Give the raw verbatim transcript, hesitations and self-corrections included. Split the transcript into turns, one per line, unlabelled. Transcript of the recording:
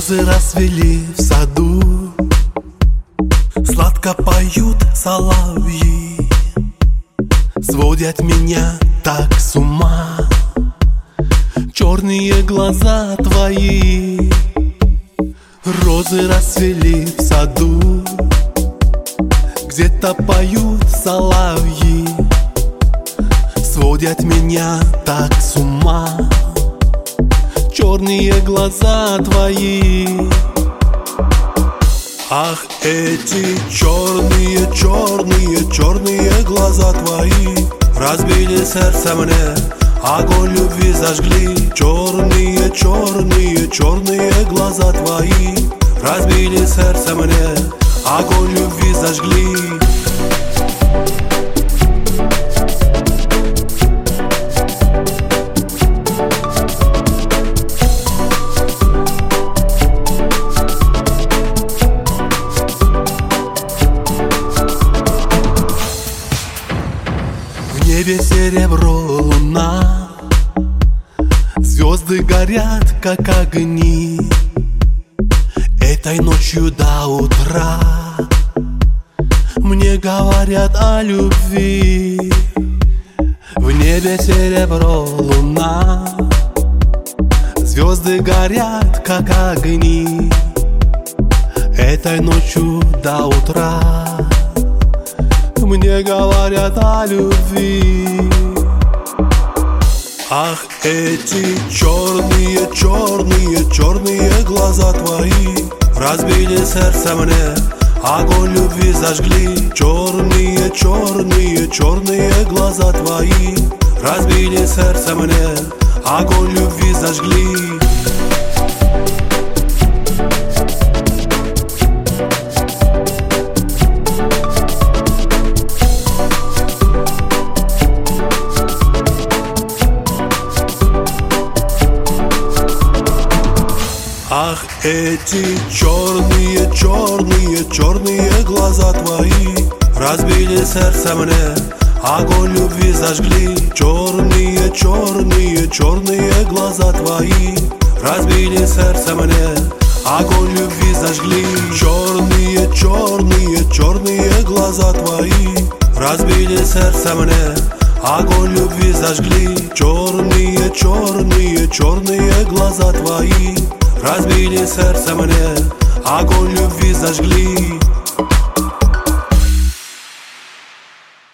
Розы расцвели в саду, сладко поют соловьи, сводят меня так с ума черные глаза твои. Розы расцвели в саду, где-то поют соловьи, сводят меня так с ума черные глаза твои. Ах, эти черные, черные, черные глаза твои разбили сердце мне, огонь любви зажгли. Черные, черные, черные глаза твои разбили сердце мне, огонь любви зажгли. В небе серебро, луна, звезды горят, как огни. Этой ночью до утра мне говорят о любви. В небе серебро, луна, звезды горят, как огни. Этой ночью до утра мне говорят о любви. Ах, эти черные, черные, черные глаза твои разбили сердце мне, огонь любви зажгли. Черные, черные, черные глаза твои разбили сердце мне, огонь любви зажгли. Ах, эти черные, черные, черные глаза твои разбили сердце мне, огонь любви зажгли. Черные, черные, черные глаза твои разбили сердце мне, огонь любви зажгли. Черные, черные, черные глаза твои разбили сердце мне, огонь любви зажгли. Черные, черные, черные глаза твои разбили сердце мне, огонь любви зажгли.